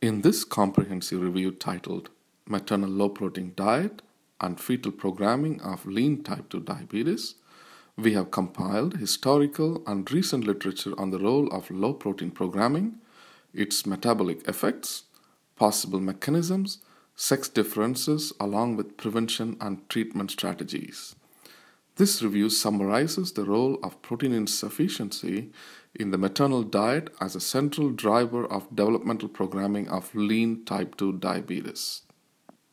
In this comprehensive review titled Maternal Low Protein Diet and Fetal Programming of Lean Type 2 Diabetes, we have compiled historical and recent literature on the role of low protein programming, its metabolic effects, possible mechanisms, sex differences, along with prevention and treatment strategies. This review summarizes the role of protein insufficiency in the maternal diet as a central driver of developmental programming of lean type 2 diabetes.